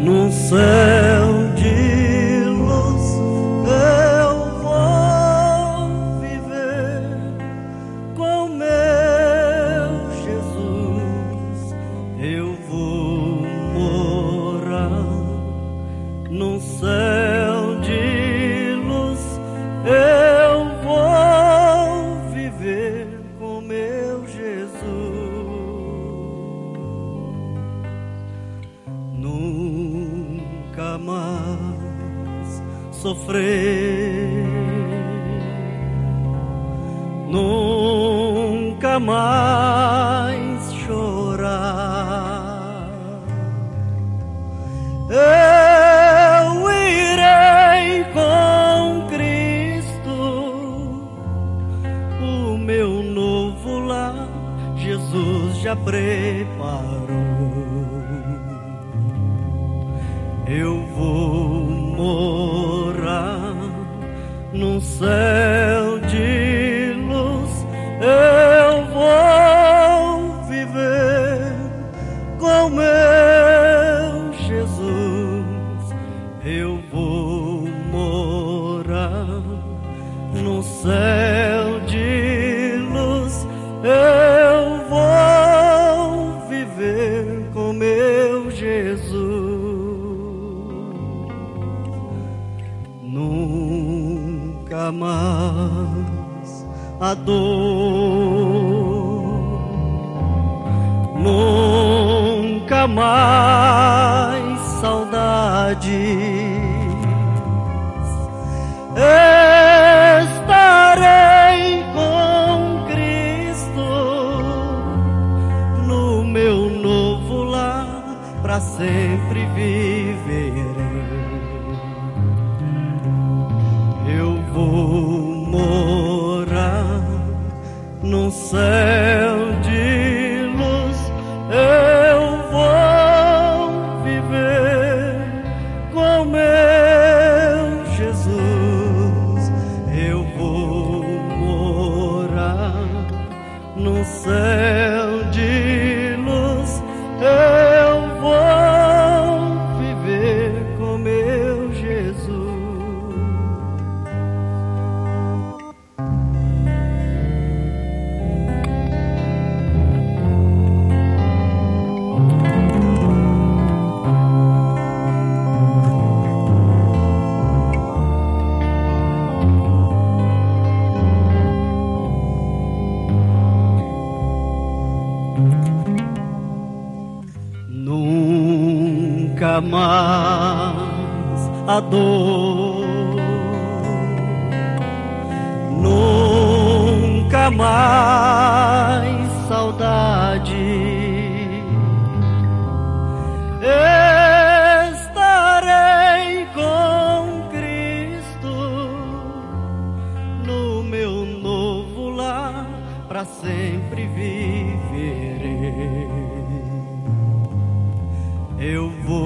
num céu de luz eu vou viver com meu Jesus. Eu vou morar num céu de luz. Eu vou viver com meu Jesus. Nunca mais sofrer, nunca mais chorar. Eu irei com Cristo, o meu novo lar Jesus já preparou. Eu vou morar num céu de luz. Eu vou viver com meu Jesus. Eu vou morar num céu de luz. Eu vou viver com meu Jesus. Nunca mais a dor, nunca mais saudade. Estarei com Cristo no meu novo lar, para sempre viverei. Eu vou morar num céu de luz. Eu vou viver com meu Jesus. Eu vou morar num céu de luz. Eu vou viver com meu Jesus. Nunca mais a dor, nunca mais saudade. Estarei com Cristo no meu novo lar, para sempre viverei. Eu vou